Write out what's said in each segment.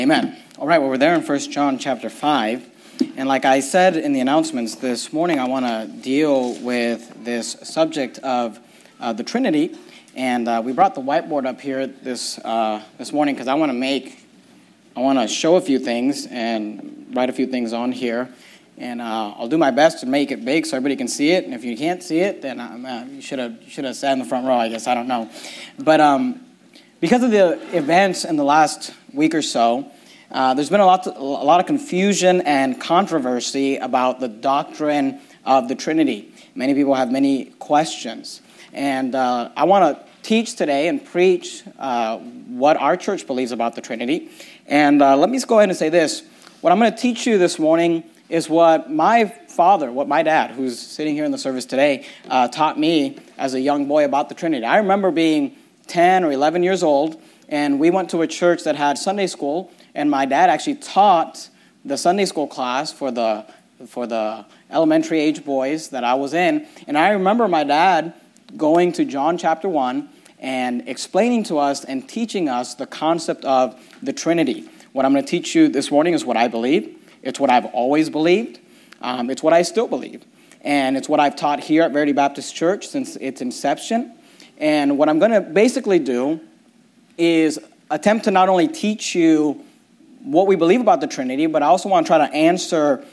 Amen. All right, well, we're there in 1 John chapter 5. And like I said in the announcements this morning, I want to deal with this subject of the Trinity. And we brought the whiteboard up here this morning because I want to show a few things and write a few things on here. And I'll do my best to make it big so everybody can see it. And if you can't see it, then you should have sat in the front row, I guess. I don't know. But because of the events in the last week or so, there's been a lot of confusion and controversy about the doctrine of the Trinity. Many people have many questions. And I want to teach today and preach what our church believes about the Trinity. And let me just go ahead and say this. What I'm going to teach you this morning is what my father, what my dad, who's sitting here in the service today, taught me as a young boy about the Trinity. I remember being 10 or 11 years old, and we went to a church that had Sunday school, and my dad actually taught the Sunday school class for the elementary age boys that I was in. And I remember my dad going to John chapter 1 and explaining to us and teaching us the concept of the Trinity. What I'm going to teach you this morning is what I believe. It's what I've always believed. It's what I still believe. And it's what I've taught here at Verity Baptist Church since its inception. And what I'm going to basically do is attempt to not only teach you what we believe about the Trinity, but I also want to try to answer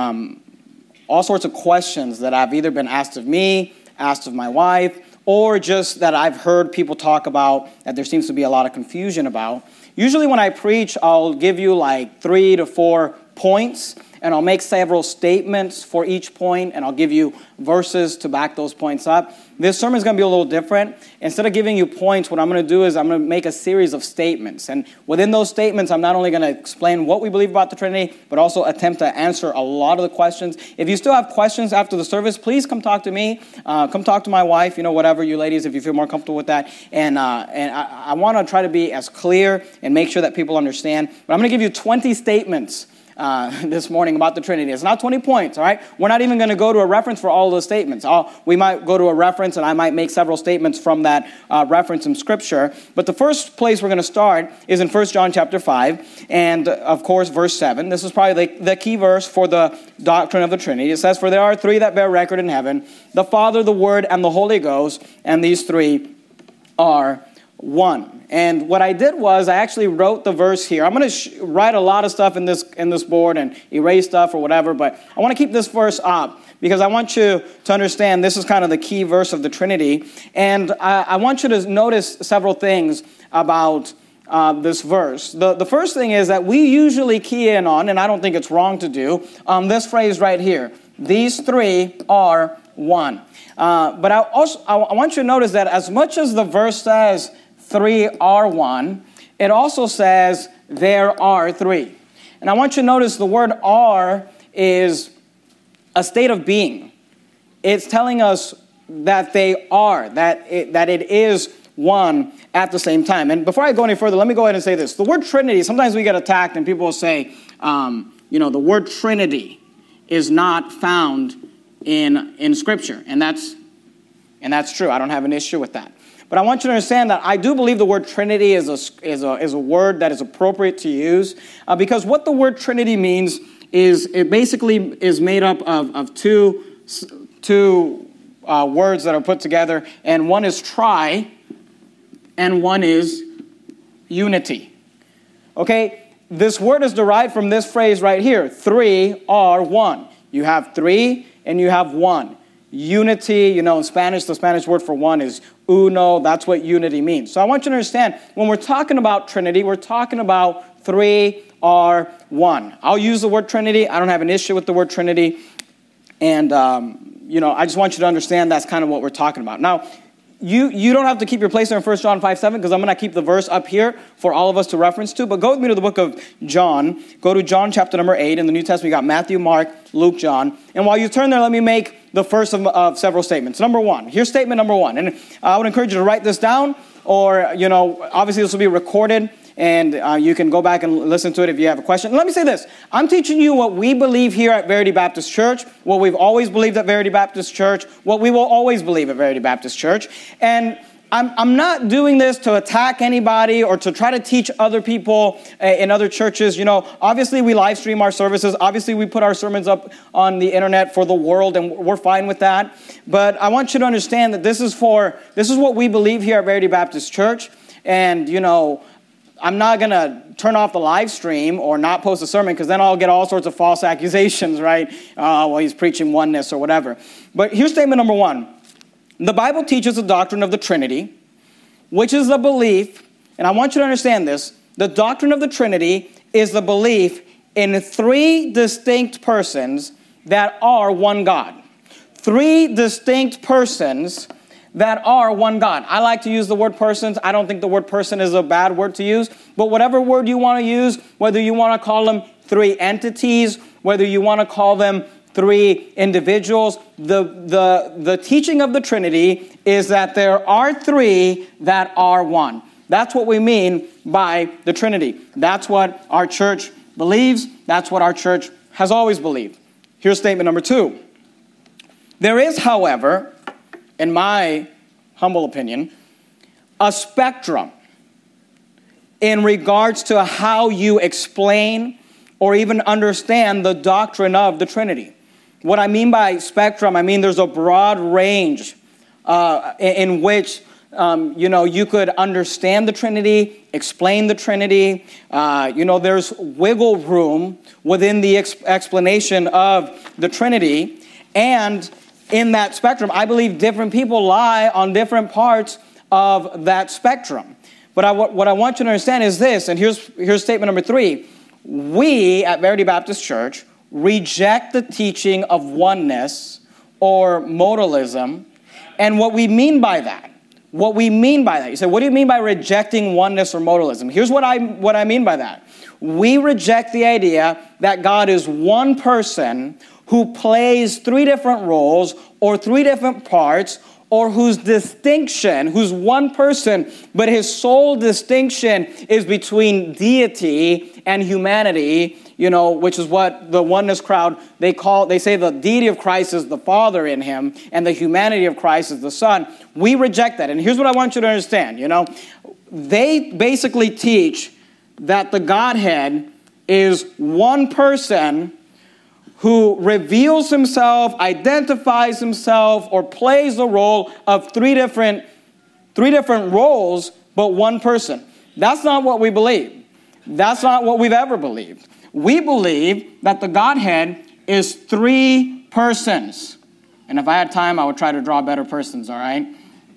all sorts of questions that have either been asked of me, asked of my wife, or just that I've heard people talk about that there seems to be a lot of confusion about. Usually when I preach, I'll give you like 3 to 4 points, and I'll make several statements for each point, and I'll give you verses to back those points up. This sermon is going to be a little different. Instead of giving you points, what I'm going to do is I'm going to make a series of statements. And within those statements, I'm not only going to explain what we believe about the Trinity, but also attempt to answer a lot of the questions. If you still have questions after the service, please come talk to me. Come talk to my wife, whatever, you ladies, if you feel more comfortable with that. And I want to try to be as clear and make sure that people understand. But I'm going to give you 20 statements this morning about the Trinity. It's not 20 points, all right? We're not even going to go to a reference for all of those statements. We might go to a reference, and I might make several statements from that reference in Scripture. But the first place we're going to start is in 1 John chapter 5, and of course, verse 7. This is probably the key verse for the doctrine of the Trinity. It says, "For there are 3 that bear record in heaven, the Father, the Word, and the Holy Ghost, and these 3 are one." And what I did was I actually wrote the verse here. I'm going to write a lot of stuff in this board and erase stuff or whatever, but I want to keep this verse up because I want you to understand this is kind of the key verse of the Trinity. And I want you to notice several things about this verse. The first thing is that we usually key in on, and I don't think it's wrong to do, this phrase right here. These 3 are one. But I want you to notice that as much as the verse says 3 are one, it also says there are 3. And I want you to notice the word are is a state of being. It's telling us that they are, that it is one at the same time. And before I go any further, let me go ahead and say this. The word Trinity, sometimes we get attacked and people will say, the word Trinity is not found in Scripture. And that's true. I don't have an issue with that. But I want you to understand that I do believe the word Trinity is a word that is appropriate to use because what the word Trinity means is it basically is made up of two words that are put together, and one is tri, and one is unity. Okay, this word is derived from this phrase right here: 3 are one. You have 3 and you have 1. Unity, in Spanish, the Spanish word for one is uno. That's what unity means. So I want you to understand, when we're talking about Trinity, we're talking about 3 are one. I'll use the word Trinity. I don't have an issue with the word Trinity. And, I just want you to understand that's kind of what we're talking about. Now, you don't have to keep your place there in 1 John 5:7 because I'm going to keep the verse up here for all of us to reference to. But go with me to the book of John. Go to John chapter number 8. In the New Testament, we got Matthew, Mark, Luke, John. And while you turn there, let me make the first of several statements. Number 1. Here's statement number 1. And I would encourage you to write this down or, obviously this will be recorded. And you can go back and listen to it if you have a question. And let me say this. I'm teaching you what we believe here at Verity Baptist Church, what we've always believed at Verity Baptist Church, what we will always believe at Verity Baptist Church. And I'm not doing this to attack anybody or to try to teach other people in other churches. Obviously we live stream our services. Obviously we put our sermons up on the internet for the world, and we're fine with that. But I want you to understand that this is what we believe here at Verity Baptist Church. And, I'm not going to turn off the live stream or not post a sermon, because then I'll get all sorts of false accusations, right? He's preaching oneness or whatever. But here's statement number 1. The Bible teaches the doctrine of the Trinity, which is the belief, and I want you to understand this, the doctrine of the Trinity is the belief in 3 distinct persons that are one God. 3 distinct persons that are one God. I like to use the word persons. I don't think the word person is a bad word to use, but whatever word you want to use, whether you want to call them 3 entities, whether you want to call them 3 individuals. The teaching of the Trinity is that there are 3 that are one. That's what we mean by the Trinity. That's what our church believes. That's what our church has always believed. Here's statement number 2. There is, however, in my humble opinion, a spectrum in regards to how you explain or even understand the doctrine of the Trinity. What I mean by spectrum, I mean there's a broad range in which, you could understand the Trinity, explain the Trinity. There's wiggle room within the explanation of the Trinity. And in that spectrum, I believe different people lie on different parts of that spectrum. But what I want you to understand is this, and here's statement number 3. We at Verity Baptist Church reject the teaching of oneness or modalism. And what we mean by that, you say, what do you mean by rejecting oneness or modalism? Here's what I mean by that. We reject the idea that God is one person who plays 3 different roles or 3 different parts, or whose one person, but his sole distinction is between deity and humanity, which is what the oneness crowd, they say the deity of Christ is the Father in him, and the humanity of Christ is the Son. We reject that. And here's what I want you to understand, They basically teach that the Godhead is one person who reveals himself, identifies himself, or plays the role of three different roles, but one person. That's not what we believe. That's not what we've ever believed. We believe that the Godhead is 3 persons. And if I had time, I would try to draw better persons, all right?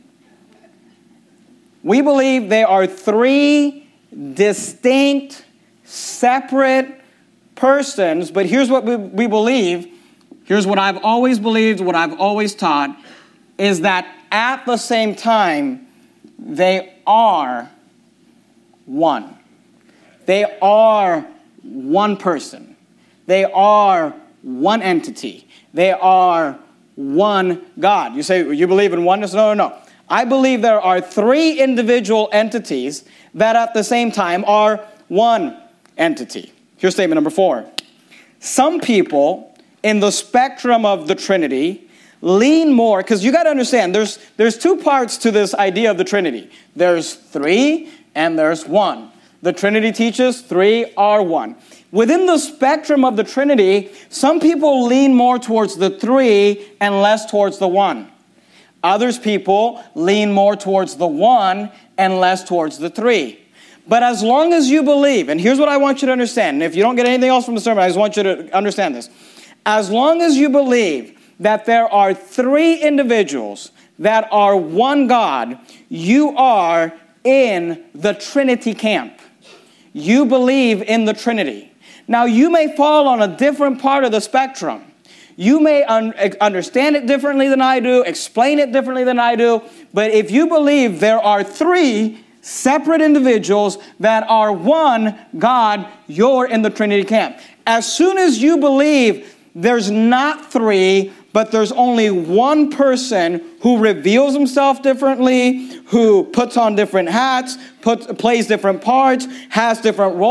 We believe they are 3 distinct, separate persons, but here's what we believe. Here's what I've always believed, what I've always taught, is that at the same time, they are one. They are one person. They are one entity. They are one God. You say, you believe in oneness? No. I believe there are 3 individual entities that at the same time are one entity. Here's statement number 4. Some people in the spectrum of the Trinity lean more, because you got to understand, there's 2 parts to this idea of the Trinity. There's 3 and there's 1. The Trinity teaches 3 are 1. Within the spectrum of the Trinity, some people lean more towards the 3 and less towards the 1. Others people lean more towards the 1 and less towards the 3. But as long as you believe, and here's what I want you to understand, and if you don't get anything else from the sermon, I just want you to understand this. As long as you believe that there are 3 individuals that are one God, you are in the Trinity camp. You believe in the Trinity. Now, you may fall on a different part of the spectrum. You may understand it differently than I do, explain it differently than I do, but if you believe there are 3 separate individuals that are one God, you're in the Trinity camp. As soon as you believe there's not 3, but there's only one person who reveals himself differently, who puts on different hats, plays different parts, has different roles,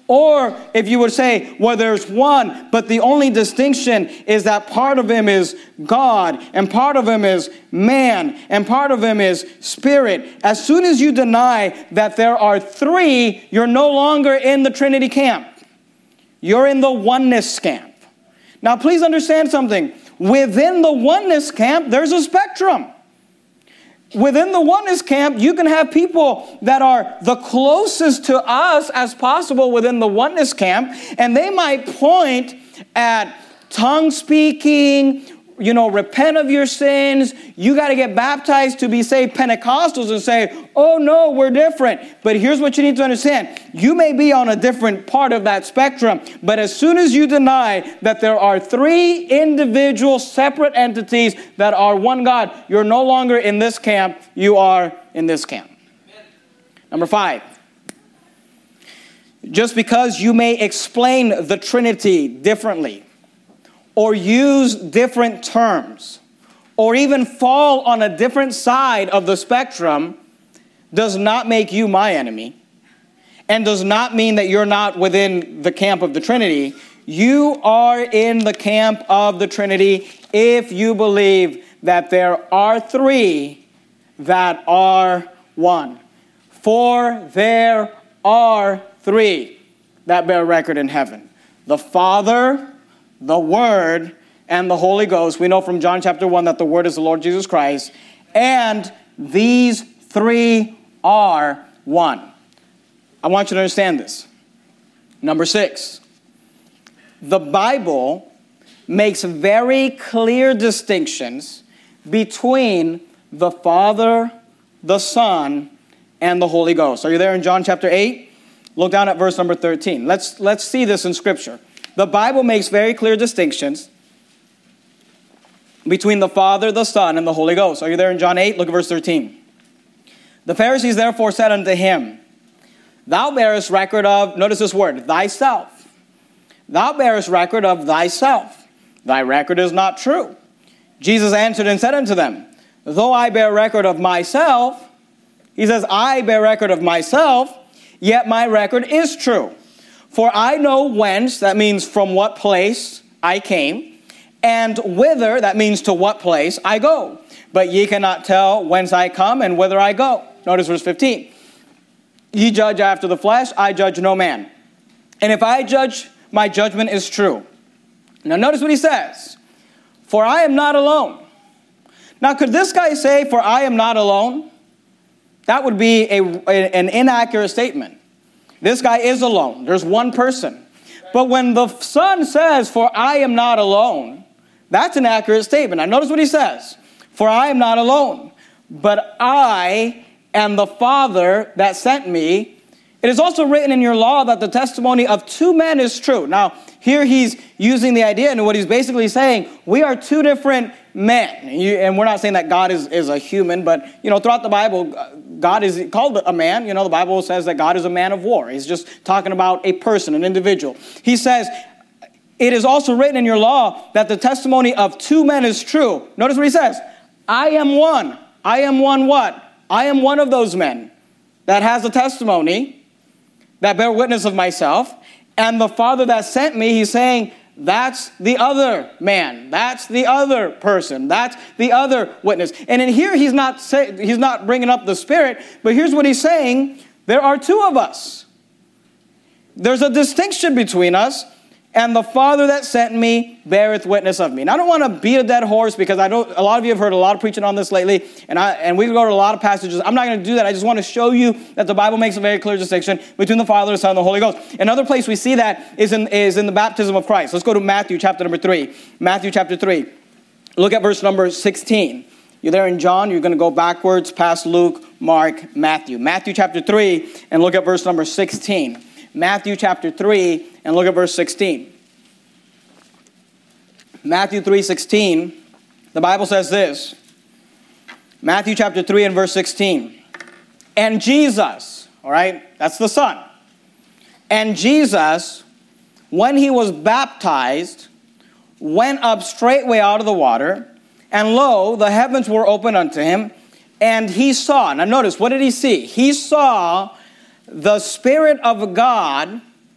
Or if you would say, well, there's one, but the only distinction is that part of him is God, and part of him is man, and part of him is spirit. As soon as you deny that there are three, you're no longer in the Trinity camp. You're in the oneness camp. Now, please understand something. Within the oneness camp, there's a spectrum. Within the oneness camp, you can have people that are the closest to us as possible within the oneness camp, and they might point at tongue speaking, repent of your sins. You got to get baptized to be saved. Pentecostals and say, oh no, we're different. But here's what you need to understand. You may be on a different part of that spectrum, but as soon as you deny that there are three individual separate entities that are one God, you're no longer in this camp. You are in this camp. Number 5. Just because you may explain the Trinity differently, or use different terms, or even fall on a different side of the spectrum, does not make you my enemy, and does not mean that you're not within the camp of the Trinity. You are in the camp of the Trinity if you believe that there are three that are one. For there are three that bear record in heaven: the Father, the Word, and the Holy Ghost. We know from John chapter 1 that the Word is the Lord Jesus Christ. And these three are one. I want you to understand this. Number 6. The Bible makes very clear distinctions between the Father, the Son, and the Holy Ghost. Are you there in John chapter 8? Look down at verse number 13. Let's see this in Scripture. The Bible makes very clear distinctions between the Father, the Son, and the Holy Ghost. Are you there in John 8? Look at verse 13. The Pharisees therefore said unto him, Thou bearest record of, notice this word, thyself. Thou bearest record of thyself. Thy record is not true. Jesus answered and said unto them, Though I bear record of myself, he says, I bear record of myself, yet my record is true. For I know whence, that means from what place I came, and whither, that means to what place I go. But ye cannot tell whence I come and whither I go. Notice verse 15. Ye judge after the flesh, I judge no man. And if I judge, my judgment is true. Now notice what he says. For I am not alone. Now could this guy say, for I am not alone? That would be an inaccurate statement. This guy is alone. There's one person. But when the Son says, for I am not alone, that's an accurate statement. Now notice what he says. For I am not alone, but I and the Father that sent me. It is also written in your law that the testimony of two men is true. Now, here he's using the idea, and what he's basically saying, we are two different men. And we're not saying that God is a human, but, throughout the Bible, God is called a man. The Bible says that God is a man of war. He's just talking about a person, an individual. He says, it is also written in your law that the testimony of two men is true. Notice what he says. I am one. I am one what? I am one of those men that has a testimony that bear witness of myself. And the Father that sent me, he's saying, that's the other man. That's the other person. That's the other witness. And in here, he's not bringing up the Spirit, but here's what he's saying. There are two of us. There's a distinction between us, and the Father that sent me beareth witness of me. And I don't want to beat a dead horse, because I know a lot of you have heard a lot of preaching on this lately, and we go to a lot of passages. I'm not going to do that. I just want to show you that the Bible makes a very clear distinction between the Father, the Son, and the Holy Ghost. Another place we see that is in the baptism of Christ. Let's go to Matthew chapter number 3. Matthew chapter 3. Look at verse number 16. You're there in John. You're going to go backwards past Luke, Mark, Matthew. Matthew chapter 3, and look at verse number 16. Matthew chapter 3, and look at verse 16. Matthew 3:16, the Bible says this. Matthew chapter 3 and verse 16. And Jesus, all right, that's the Son. And Jesus, when he was baptized, went up straightway out of the water, and lo, the heavens were opened unto him, and he saw. Now notice, what did he see? He saw the Spirit of God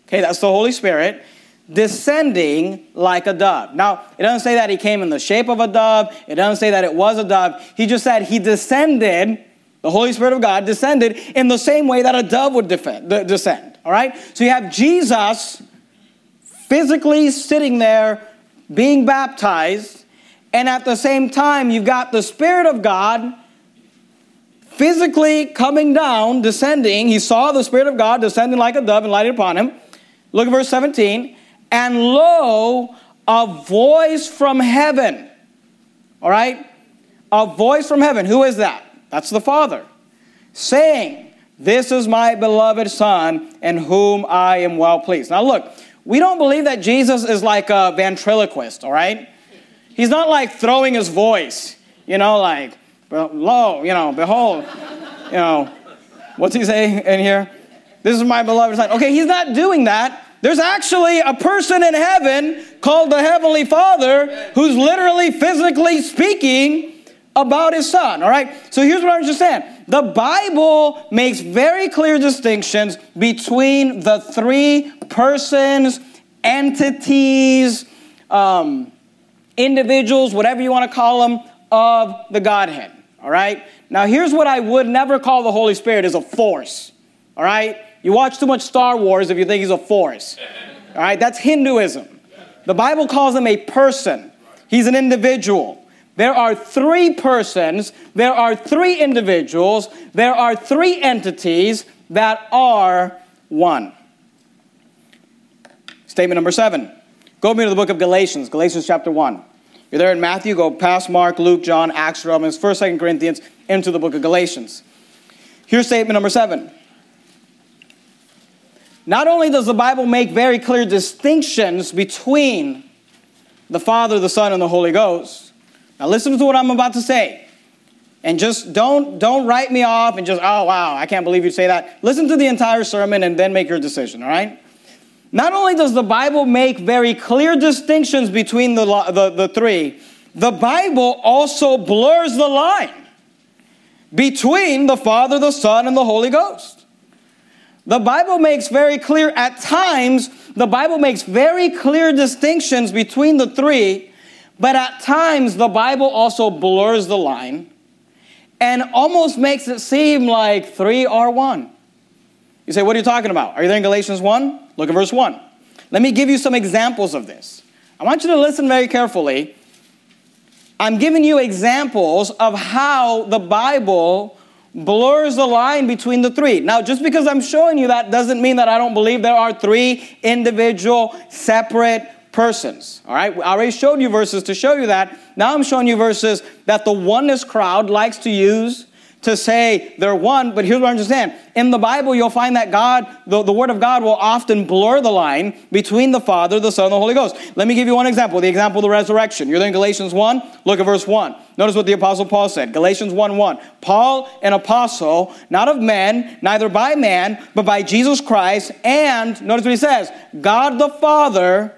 Okay, that's the Holy Spirit descending like a dove. Now, it doesn't say that he came in the shape of a dove. It doesn't say that it was a dove. He just said he descended, the Holy Spirit of God descended in the same way that a dove would descend. All right? So you have Jesus physically sitting there being baptized, and at the same time, you've got the Spirit of God physically coming down, descending. He saw the Spirit of God descending like a dove and lighted upon him. Look at verse 17. And lo, a voice from heaven. All right? A voice from heaven. Who is that? That's the Father. Saying, this is my beloved Son, in whom I am well pleased. Now look, we don't believe that Jesus is like a ventriloquist, all right? He's not like throwing his voice, like, lo, behold, what's he say in here? This is my beloved Son. Okay, he's not doing that. There's actually a person in heaven called the Heavenly Father who's literally, physically speaking about his Son, all right? So here's what I understand. The Bible makes very clear distinctions between the three persons, entities, individuals, whatever you want to call them, of the Godhead, all right? Now, here's what I would never call the Holy Spirit is a force, all right? You watch too much Star Wars if you think he's a force, all right? That's Hinduism. The Bible calls him a person. He's an individual. There are three persons, there are three individuals, there are three entities that are one. Statement number 7. Go with me to the book of Galatians, Galatians chapter 1. You're there in Matthew, go past Mark, Luke, John, Acts, Romans, 1st, 2nd Corinthians, into the book of Galatians. Here's statement number 7. Not only does the Bible make very clear distinctions between the Father, the Son, and the Holy Ghost. Now listen to what I'm about to say. And just don't write me off and just, oh, wow, I can't believe you say that. Listen to the entire sermon and then make your decision, all right? Not only does the Bible make very clear distinctions between the three, the Bible also blurs the line between the Father, the Son, and the Holy Ghost. The Bible makes very clear, at times, the Bible makes very clear distinctions between the three, but at times the Bible also blurs the line and almost makes it seem like three are one. You say, what are you talking about? Are you there in Galatians 1? Look at verse 1. Let me give you some examples of this. I want you to listen very carefully. I'm giving you examples of how the Bible blurs the line between the three. Now, just because I'm showing you that doesn't mean that I don't believe there are three individual, separate persons. All right? I already showed you verses to show you that. Now I'm showing you verses that the oneness crowd likes to use to say they're one, but here's what I understand. In the Bible, you'll find that God, the Word of God will often blur the line between the Father, the Son, and the Holy Ghost. Let me give you one example, the example of the resurrection. You're there in Galatians 1, look at verse 1. Notice what the Apostle Paul said, Galatians 1:1. Paul, an apostle, not of men, neither by man, but by Jesus Christ, and, notice what he says, God the Father,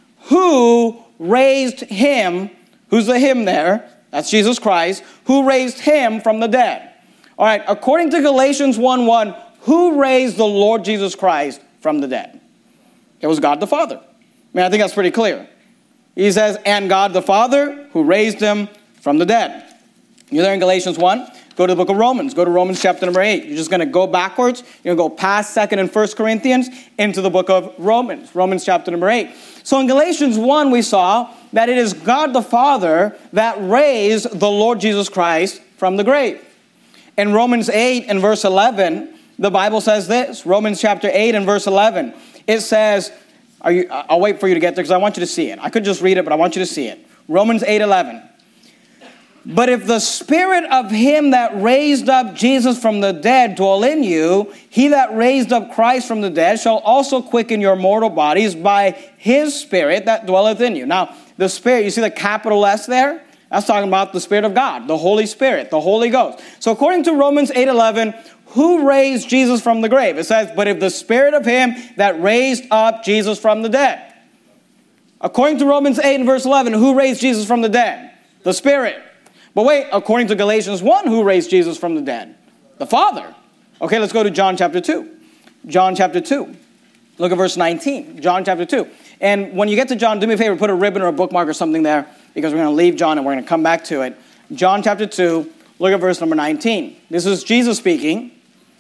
who raised him, who's the him there? That's Jesus Christ, who raised him from the dead. All right, according to Galatians 1:1, who raised the Lord Jesus Christ from the dead? It was God the Father. I think that's pretty clear. He says, and God the Father, who raised him from the dead. You're there in Galatians 1. Go to the book of Romans. Go to Romans chapter number 8. You're just going to go backwards. You're going to go past 2nd and 1st Corinthians into the book of Romans. Romans chapter number 8. So in Galatians 1, we saw that it is God the Father that raised the Lord Jesus Christ from the grave. In Romans 8 and verse 11, the Bible says this. Romans chapter 8 and verse 11. It says, I'll wait for you to get there because I want you to see it. I could just read it, but I want you to see it. Romans 8:11. But if the Spirit of him that raised up Jesus from the dead dwell in you, he that raised up Christ from the dead shall also quicken your mortal bodies by his Spirit that dwelleth in you. Now, the Spirit, you see the capital S there? That's talking about the Spirit of God, the Holy Spirit, the Holy Ghost. So according to Romans 8:11, who raised Jesus from the grave? It says, but if the Spirit of him that raised up Jesus from the dead. According to Romans 8 and verse 11, who raised Jesus from the dead? The Spirit. But wait, according to Galatians 1, who raised Jesus from the dead? The Father. Okay, let's go to John chapter 2. John chapter 2. Look at verse 19, John chapter 2. And when you get to John, do me a favor, put a ribbon or a bookmark or something there, because we're going to leave John and we're going to come back to it. John chapter 2, look at verse number 19. This is Jesus speaking.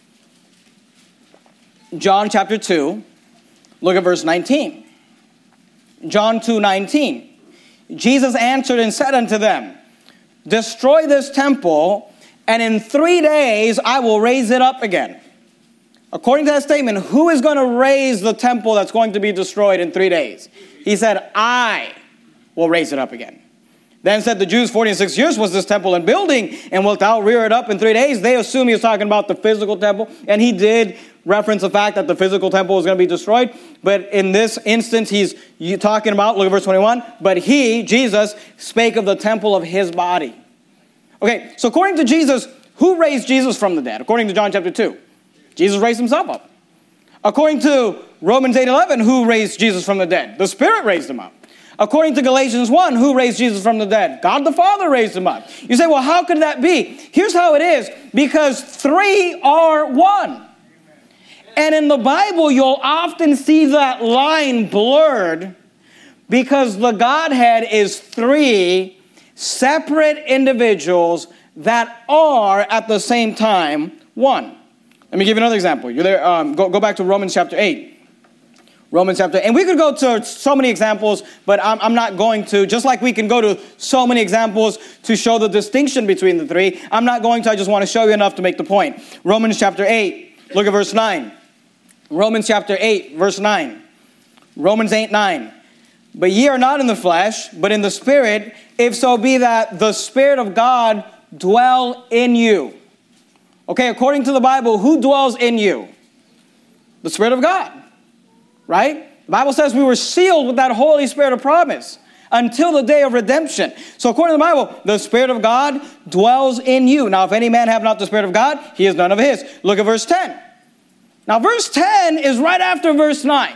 John chapter 2, look at verse 19. John 2:19. Jesus answered and said unto them, destroy this temple, and in 3 days I will raise it up again. According to that statement, who is going to raise the temple that's going to be destroyed in 3 days? He said, I will raise it up again. Then said the Jews, 40 and 6 years was this temple in building, and wilt thou rear it up in 3 days? They assume he was talking about the physical temple, and he did reference the fact that the physical temple was going to be destroyed. But in this instance, he's talking about, look at verse 21, but he, Jesus, spake of the temple of his body. Okay, so according to Jesus, who raised Jesus from the dead? According to John chapter 2, Jesus raised himself up. According to Romans 8:11, who raised Jesus from the dead? The Spirit raised him up. According to Galatians 1, who raised Jesus from the dead? God the Father raised him up. You say, well, how could that be? Here's how it is. Because 3 are 1. And in the Bible, you'll often see that line blurred because the Godhead is 3 separate individuals that are at the same time 1. Let me give you another example. You're there. Go back to Romans chapter 8. Romans chapter 8. And we could go to so many examples, but I'm not going to. Just like we can go to so many examples to show the distinction between the 3, I'm not going to. I just want to show you enough to make the point. Romans chapter 8. Look at verse 9. Romans chapter 8, verse 9. Romans 8:9. But ye are not in the flesh, but in the Spirit, if so be that the Spirit of God dwell in you. Okay, according to the Bible, who dwells in you? The Spirit of God, right? The Bible says we were sealed with that Holy Spirit of promise until the day of redemption. So according to the Bible, the Spirit of God dwells in you. Now, if any man have not the Spirit of God, he is none of his. Look at verse 10. Now, verse 10 is right after verse 9.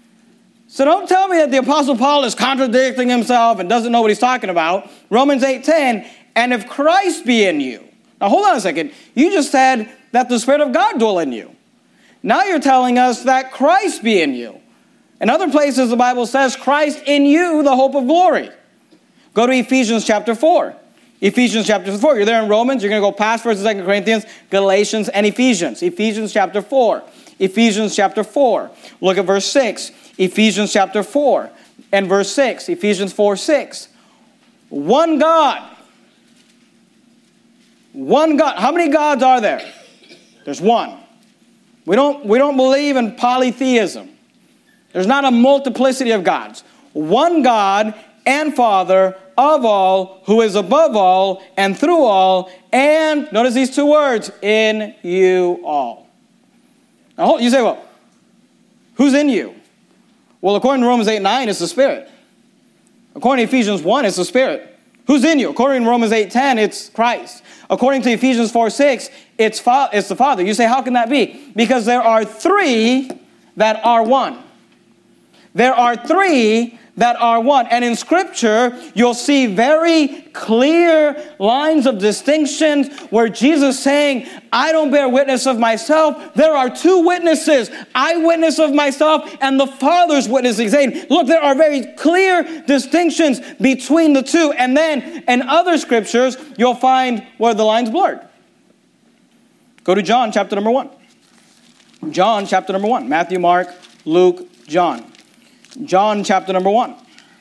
So don't tell me that the Apostle Paul is contradicting himself and doesn't know what he's talking about. Romans 8:10, and if Christ be in you. Now, hold on a second. You just said that the Spirit of God dwell in you. Now you're telling us that Christ be in you. In other places, the Bible says, Christ in you, the hope of glory. Go to Ephesians chapter 4. Ephesians chapter 4. You're there in Romans. You're going to go past 1st and 2nd Corinthians, Galatians, and Ephesians. Ephesians chapter 4. Ephesians chapter 4. Look at verse 6. Ephesians chapter 4 and verse 6. Ephesians 4:6. One God. One God. How many gods are there? There's one. We don't believe in polytheism. There's not a multiplicity of gods. One God and Father of all, who is above all and through all, and, notice these 2 words, in you all. Now, you say, well, who's in you? Well, according to Romans 8:9, it's the Spirit. According to Ephesians 1, it's the Spirit. Who's in you? According to Romans 8:10, it's Christ. According to Ephesians 4:6, it's the Father. You say, how can that be? Because there are 3 that are 1. There are 3 that are 1. And in Scripture, you'll see very clear lines of distinction where Jesus is saying, I don't bear witness of myself. There are 2 witnesses. I witness of myself and the Father's witnessing. Saying, look, there are very clear distinctions between the 2. And then in other Scriptures, you'll find where the line's blurred. Go to John chapter number 1. John chapter number 1. Matthew, Mark, Luke, John. John chapter number 1.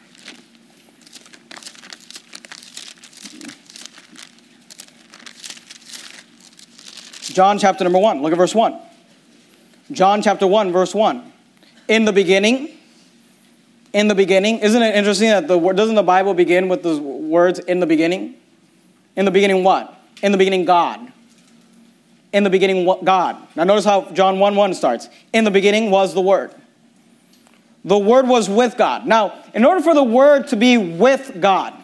John chapter number 1. Look at verse 1. John chapter 1, verse 1. In the beginning. Isn't it interesting that doesn't the Bible begin with the words in the beginning? In the beginning what? In the beginning God. In the beginning God. Now notice how John 1:1 starts. In the beginning was the Word. The Word was with God. Now, in order for the Word to be with God,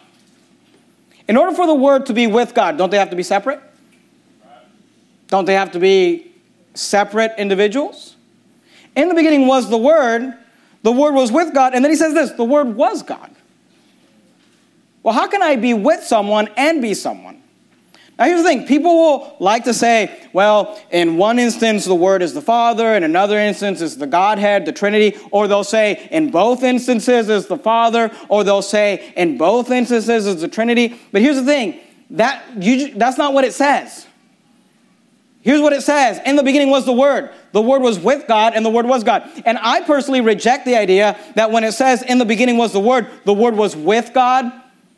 don't they have to be separate? Don't they have to be separate individuals? In the beginning was the Word was with God, and then he says this, the Word was God. Well, how can I be with someone and be someone? Now here's the thing. People will like to say, well, in one instance the Word is the Father, in another instance is the Godhead, the Trinity, or they'll say in both instances is the Father, or they'll say in both instances is the Trinity. But here's the thing. That's not what it says. Here's what it says. In the beginning was the Word. The Word was with God, and the Word was God. And I personally reject the idea that when it says in the beginning was the Word was with God.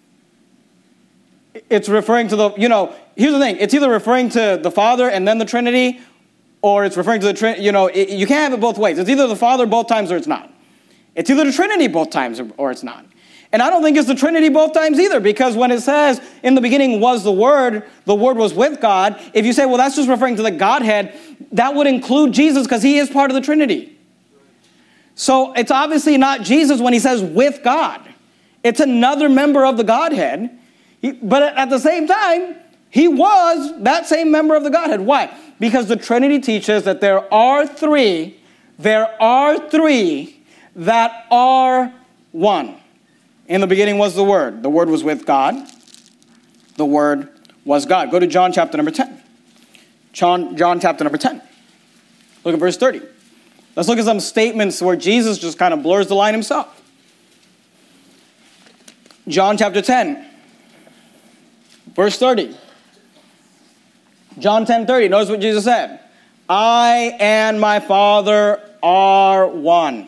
It's referring to here's the thing. It's either referring to the Father and then the Trinity, or it's referring to the Trinity. You can't have it both ways. It's either the Father both times or it's not. It's either the Trinity both times or it's not. And I don't think it's the Trinity both times either, because when it says in the beginning was the Word was with God, if you say, well, that's just referring to the Godhead, that would include Jesus because he is part of the Trinity. So it's obviously not Jesus when he says with God. It's another member of the Godhead. But at the same time, he was that same member of the Godhead. Why? Because the Trinity teaches that there are three that are one. In the beginning was the Word. The Word was with God. The Word was God. Go to John chapter number 10. John chapter number 10. Look at verse 30. Let's look at some statements where Jesus just kind of blurs the line himself. John chapter 10. Verse 30. John 10:30. Notice what Jesus said. I and my Father are one.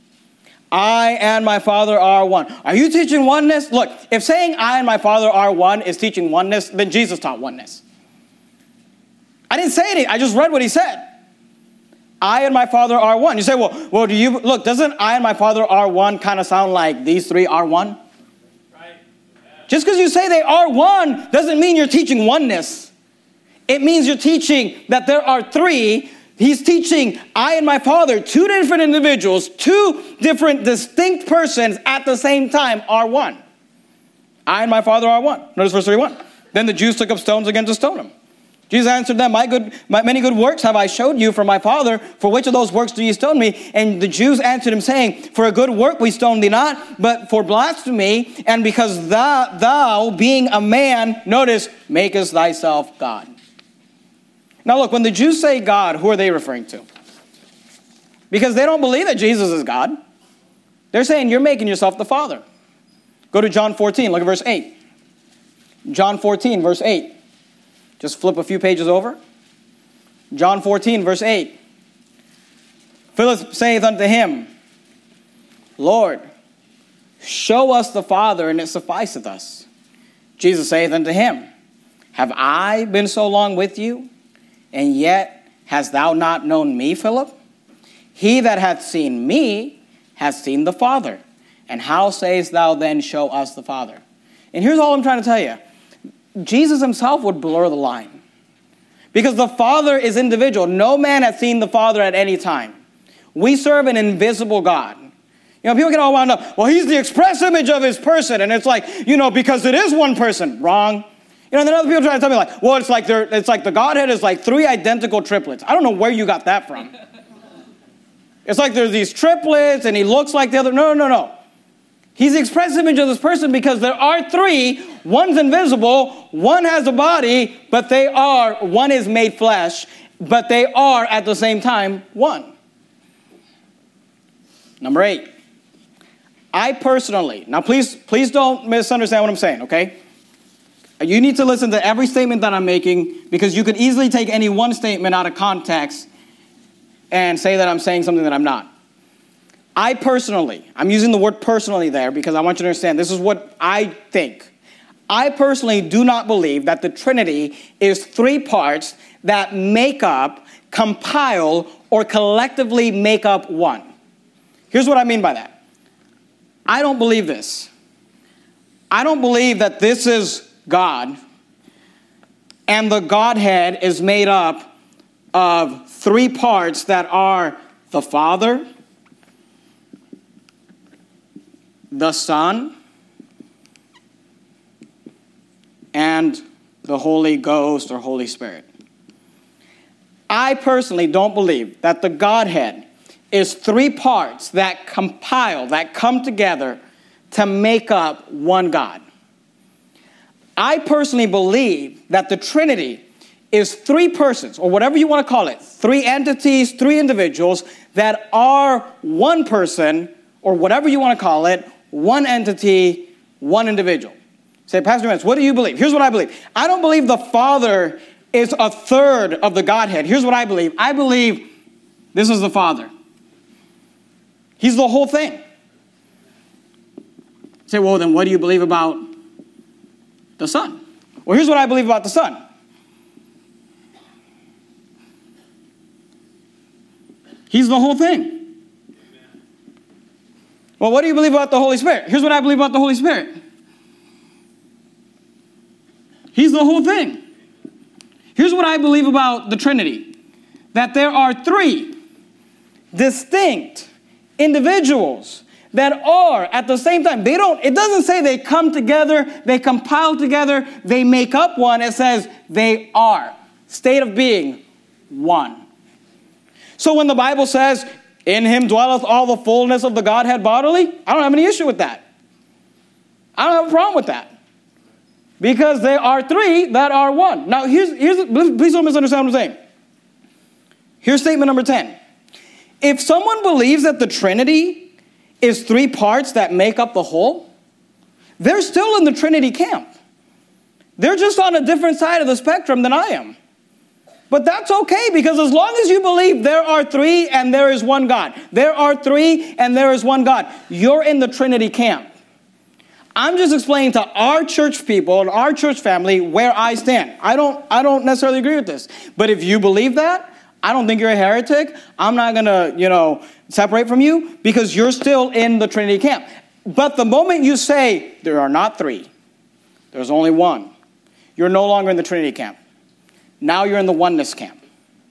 I and my Father are one. Are you teaching oneness? Look, if saying I and my Father are one is teaching oneness, then Jesus taught oneness. I didn't say anything. I just read what he said. I and my Father are one. You say, well, doesn't I and my Father are one kind of sound like these three are one? Right. Yeah. Just because you say they are one doesn't mean you're teaching oneness. It means you're teaching that there are three. He's teaching I and my Father, two different individuals, two different distinct persons at the same time are one. I and my Father are one. Notice verse 31. Then the Jews took up stones again to stone him. Jesus answered them, my many good works have I showed you from my Father. For which of those works do ye stone me? And the Jews answered him, saying, for a good work we stone thee not, but for blasphemy, and because thou being a man, notice, makest thyself God. Now look, when the Jews say God, who are they referring to? Because they don't believe that Jesus is God. They're saying you're making yourself the Father. Go to John 14, look at verse 8. John 14, verse 8. Just flip a few pages over. John 14, verse 8. Philip saith unto him, Lord, show us the Father, and it sufficeth us. Jesus saith unto him, have I been so long with you, and yet hast thou not known me, Philip? He that hath seen me hath seen the Father. And how sayest thou then, show us the Father? And here's all I'm trying to tell you. Jesus himself would blur the line. Because the Father is individual. No man hath seen the Father at any time. We serve an invisible God. People get all wound up. Well, he's the express image of his person. And it's like, because it is one person. Wrong. Then other people try to tell me well, it's like the Godhead is like three identical triplets. I don't know where you got that from. It's like there's these triplets and he looks like the other. No. He's the express image of this person because there are three. One's invisible. One has a body, but one is made flesh, but they are at the same time one. Number 8. I personally, now please don't misunderstand what I'm saying, okay? You need to listen to every statement that I'm making because you could easily take any one statement out of context and say that I'm saying something that I'm not. I personally, I'm using the word personally there because I want you to understand this is what I think. I personally do not believe that the Trinity is three parts that make up, compile, or collectively make up one. Here's what I mean by that. I don't believe this. I don't believe that this is God, and the Godhead is made up of three parts that are the Father, the Son, and the Holy Ghost or Holy Spirit. I personally don't believe that the Godhead is three parts that compile, that come together to make up one God. I personally believe that the Trinity is three persons, or whatever you want to call it, three entities, three individuals that are one person, or whatever you want to call it, one entity, one individual. Say, Pastor Vince, what do you believe? Here's what I believe. I don't believe the Father is a third of the Godhead. Here's what I believe. I believe this is the Father. He's the whole thing. Say, well, then what do you believe about the Son? Well, here's what I believe about the Son. He's the whole thing. Well, what do you believe about the Holy Spirit? Here's what I believe about the Holy Spirit. He's the whole thing. Here's what I believe about the Trinity. That there are three distinct individuals that are at the same time. It doesn't say they come together, they compile together, they make up one. It says they are. State of being, one. So when the Bible says, in him dwelleth all the fullness of the Godhead bodily, I don't have any issue with that. I don't have a problem with that. Because there are three that are one. Now, please don't misunderstand what I'm saying. Here's statement number 10. If someone believes that the Trinity is three parts that make up the whole, they're still in the Trinity camp. They're just on a different side of the spectrum than I am. But that's okay, because as long as you believe there are three and there is one God, there are three and there is one God, you're in the Trinity camp. I'm just explaining to our church people and our church family where I stand. I don't necessarily agree with this. But if you believe that, I don't think you're a heretic. I'm not going to, separate from you, because you're still in the Trinity camp. But the moment you say there are not three, there's only one, you're no longer in the Trinity camp. Now you're in the oneness camp.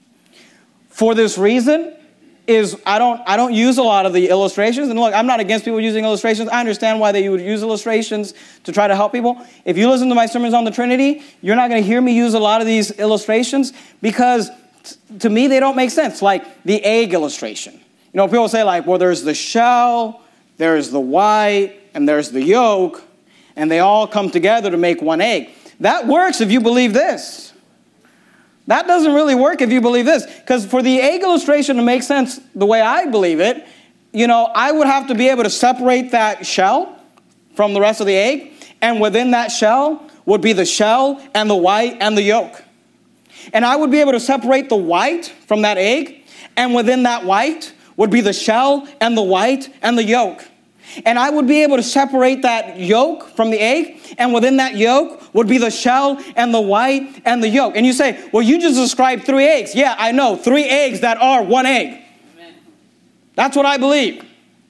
For this reason is I don't use a lot of the illustrations. And look, I'm not against people using illustrations. I understand why they would use illustrations to try to help people. If you listen to my sermons on the Trinity, you're not going to hear me use a lot of these illustrations because to me they don't make sense. Like the egg illustration. People say well, there's the shell, there's the white, and there's the yolk, and they all come together to make one egg. That works if you believe this. That doesn't really work if you believe this. Because for the egg illustration to make sense the way I believe it, I would have to be able to separate that shell from the rest of the egg. And within that shell would be the shell and the white and the yolk. And I would be able to separate the white from that egg. And within that white would be the shell and the white and the yolk. And I would be able to separate that yolk from the egg, and within that yolk would be the shell and the white and the yolk. And you say, well, you just described three eggs. Yeah, I know, three eggs that are one egg. Amen. That's what I believe.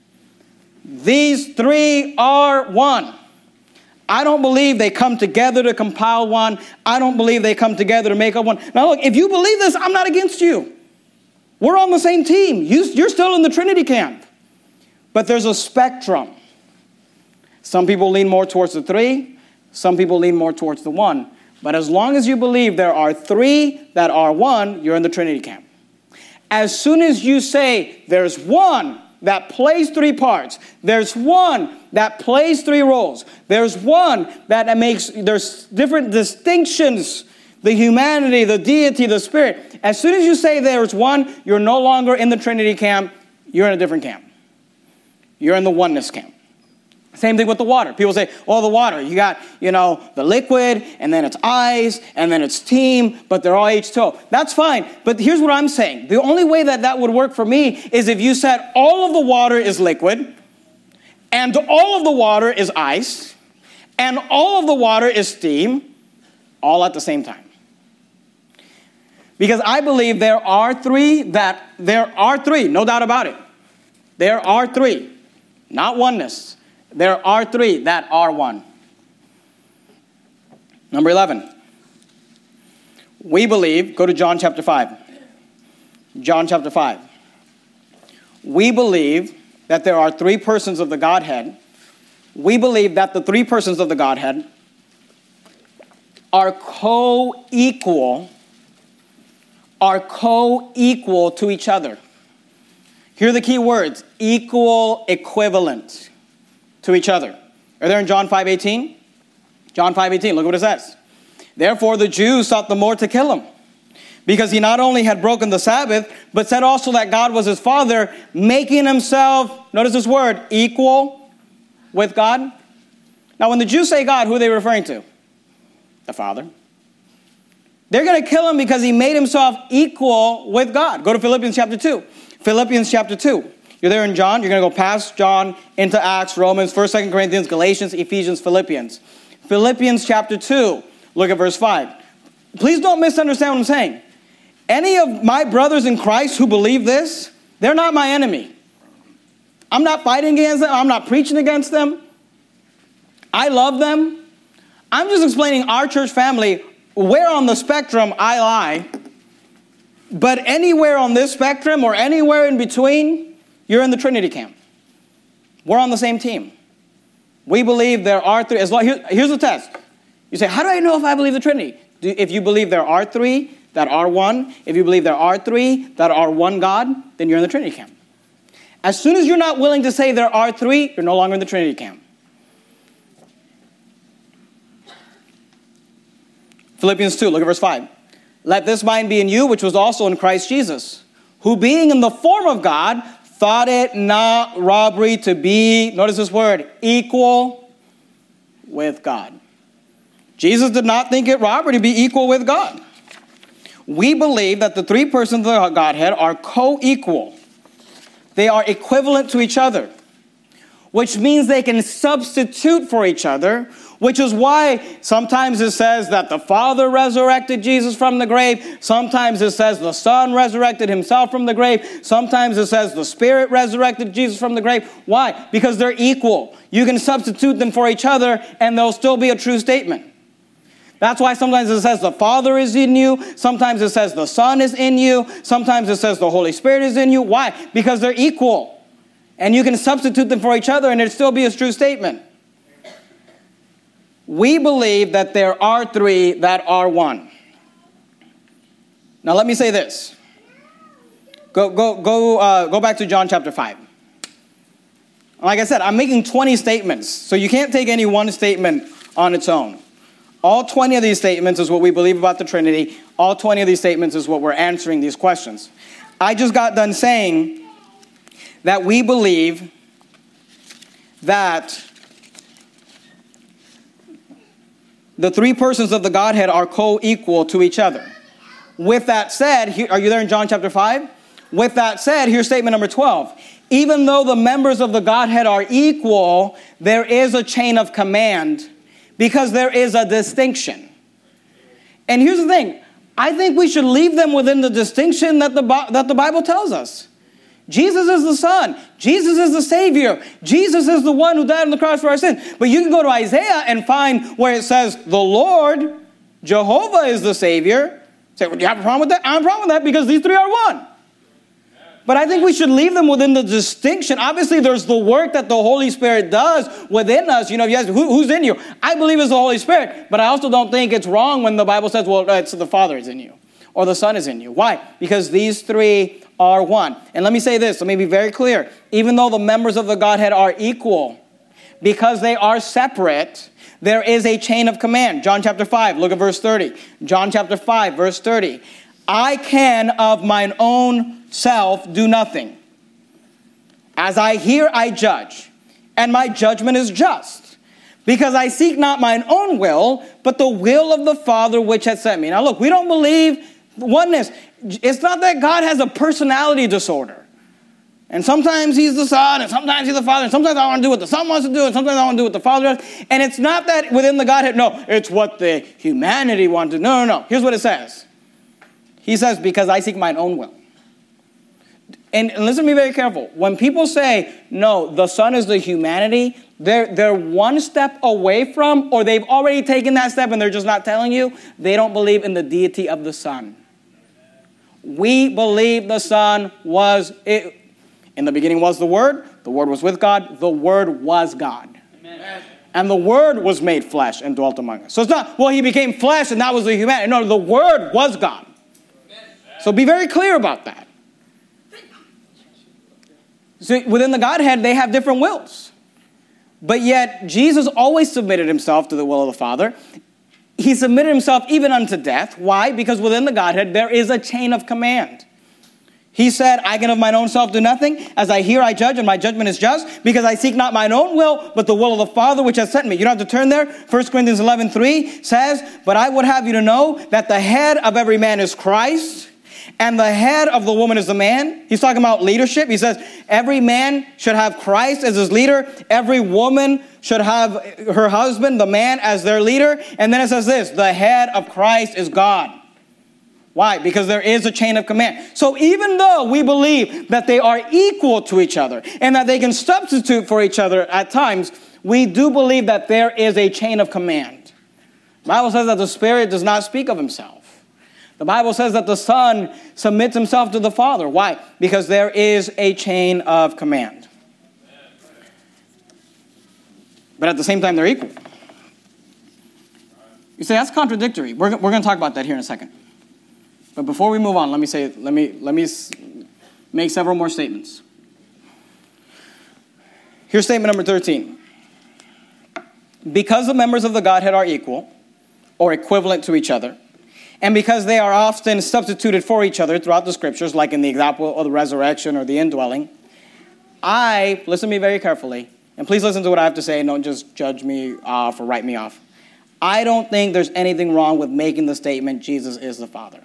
These three are one. I don't believe they come together to compile one. I don't believe they come together to make up one. Now look, if you believe this, I'm not against you. We're on the same team. You're still in the Trinity camp. But there's a spectrum. Some people lean more towards the three. Some people lean more towards the one. But as long as you believe there are three that are one, you're in the Trinity camp. As soon as you say there's one that plays three parts, there's one that plays three roles, there's one there's different distinctions, the humanity, the deity, the spirit. As soon as you say there's one, you're no longer in the Trinity camp. You're in a different camp. You're in the oneness camp. Same thing with the water. People say, the water, you got, the liquid, and then it's ice, and then it's steam, but they're all H2O. That's fine. But here's what I'm saying. The only way that would work for me is if you said all of the water is liquid, and all of the water is ice, and all of the water is steam, all at the same time. Because I believe there are three, no doubt about it. There are three. Not oneness. There are three that are one. Number 11. We believe, go to John chapter 5. John chapter 5. We believe that there are three persons of the Godhead. We believe that the three persons of the Godhead are co-equal to each other. Here are the key words: equal, equivalent to each other. Are there in John 5:18? John 5:18, look what it says. Therefore the Jews sought the more to kill him, because he not only had broken the Sabbath, but said also that God was his Father, making himself, notice this word, equal with God. Now when the Jews say God, who are they referring to? The Father. They're going to kill him because he made himself equal with God. Go to Philippians chapter 2. Philippians chapter 2. You're there in John. You're going to go past John into Acts, Romans, 1st, 2nd Corinthians, Galatians, Ephesians, Philippians. Philippians chapter 2. Look at verse 5. Please don't misunderstand what I'm saying. Any of my brothers in Christ who believe this, they're not my enemy. I'm not fighting against them. I'm not preaching against them. I love them. I'm just explaining our church family, where on the spectrum I lie. But anywhere on this spectrum or anywhere in between, you're in the Trinity camp. We're on the same team. We believe there are three. Here's the test. You say, how do I know if I believe the Trinity? If you believe there are three that are one, if you believe there are three that are one God, then you're in the Trinity camp. As soon as you're not willing to say there are three, you're no longer in the Trinity camp. Philippians 2, look at verse 5. Let this mind be in you, which was also in Christ Jesus, who being in the form of God, thought it not robbery to be, notice this word, equal with God. Jesus did not think it robbery to be equal with God. We believe that the three persons of the Godhead are co-equal. They are equivalent to each other, which means they can substitute for each other, which is why sometimes it says that the Father resurrected Jesus from the grave. Sometimes it says the Son resurrected himself from the grave. Sometimes it says the Spirit resurrected Jesus from the grave. Why? Because they're equal. You can substitute them for each other and they'll still be a true statement. That's why sometimes it says the Father is in you. Sometimes it says the Son is in you. Sometimes it says the Holy Spirit is in you. Why? Because they're equal. And you can substitute them for each other and it'll still be a true statement. We believe that there are three that are one. Now let me say this. Go back to John chapter 5. Like I said, I'm making 20 statements. So you can't take any one statement on its own. All 20 of these statements is what we believe about the Trinity. All 20 of these statements is what we're answering these questions. I just got done saying that we believe that the three persons of the Godhead are co-equal to each other. With that said, are you there in John chapter 5? With that said, here's statement number 12. Even though the members of the Godhead are equal, there is a chain of command because there is a distinction. And here's the thing. I think we should leave them within the distinction that the Bible tells us. Jesus is the Son. Jesus is the Savior. Jesus is the one who died on the cross for our sins. But you can go to Isaiah and find where it says, the Lord, Jehovah is the Savior. Say, well, do you have a problem with that? I have a problem with that because these three are one. But I think we should leave them within the distinction. Obviously, there's the work that the Holy Spirit does within us. You know, if you ask, who's in you? I believe it's the Holy Spirit. But I also don't think it's wrong when the Bible says, well, it's the Father is in you. Or the Son is in you. Why? Because these three are one. And let me say this. Let me be very clear. Even though the members of the Godhead are equal, because they are separate, there is a chain of command. John chapter 5, look at verse 30. John chapter 5, verse 30. I can of mine own self do nothing. As I hear, I judge. And my judgment is just. Because I seek not mine own will, but the will of the Father which hath sent me. Now look, we don't believe oneness. It's not that God has a personality disorder. And sometimes he's the Son, and sometimes he's the Father, and sometimes I want to do what the Son wants to do, and sometimes I want to do what the Father does. And it's not that within the Godhead, no, it's what the humanity wants to do. No. Here's what it says. He says, because I seek mine own will. And listen to me very careful. When people say, no, the Son is the humanity, they're one step away from, or they've already taken that step and they're just not telling you, they don't believe in the deity of the Son. We believe the Son was, in the beginning was the Word was with God, the Word was God. Amen. And the Word was made flesh and dwelt among us. So it's not, well, he became flesh and that was the humanity. No, the Word was God. Amen. So be very clear about that. So within the Godhead, they have different wills. But yet, Jesus always submitted himself to the will of the Father. He submitted himself even unto death. Why? Because within the Godhead, there is a chain of command. He said, I can of mine own self do nothing. As I hear, I judge, and my judgment is just, because I seek not mine own will, but the will of the Father which has sent me. You don't have to turn there. 1 Corinthians 11:3 says, but I would have you to know that the head of every man is Christ, and the head of the woman is the man. He's talking about leadership. He says, every man should have Christ as his leader. Every woman should have her husband, the man, as their leader. And then it says this, the head of Christ is God. Why? Because there is a chain of command. So even though we believe that they are equal to each other and that they can substitute for each other at times, we do believe that there is a chain of command. The Bible says that the Spirit does not speak of himself. The Bible says that the Son submits himself to the Father. Why? Because there is a chain of command. But at the same time, they're equal. You say, that's contradictory. We're going to talk about that here in a second. But before we move on, let me make several more statements. Here's statement number 13. Because the members of the Godhead are equal or equivalent to each other, and because they are often substituted for each other throughout the scriptures, like in the example of the resurrection or the indwelling, listen to me very carefully, and please listen to what I have to say and don't just judge me off or write me off. I don't think there's anything wrong with making the statement, Jesus is the Father.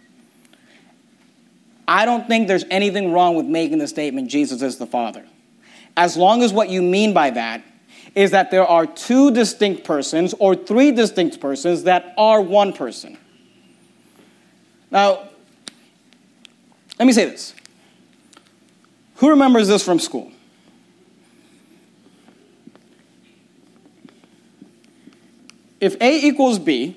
I don't think there's anything wrong with making the statement, Jesus is the Father. As long as what you mean by that is that there are two distinct persons or three distinct persons that are one person. Now, let me say this. Who remembers this from school? If A equals B,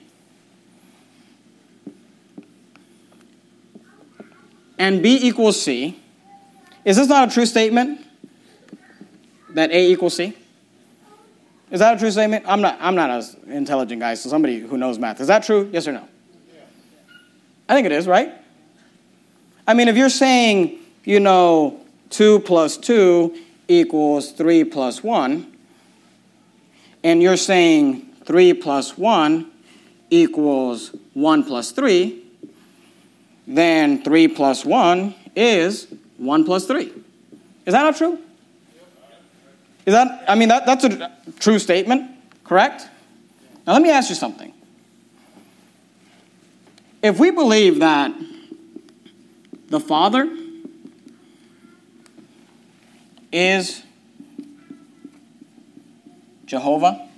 and B equals C, is this not a true statement? That A equals C? Is that a true statement? I'm not an intelligent guy, so somebody who knows math. Is that true? Yes or no? I think it is, right? I mean, if you're saying, 2 plus 2 equals 3 plus 1, and you're saying 3 plus 1 equals 1 plus 3, then 3 plus 1 is 1 plus 3. Is that not true? That's a true statement, correct? Now let me ask you something. If we believe that the Father is Jehovah,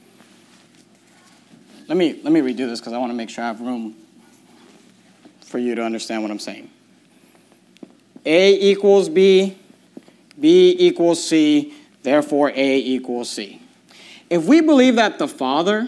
let me redo this because I want to make sure I have room for you to understand what I'm saying. A equals B, B equals C, therefore A equals C. If we believe that the Father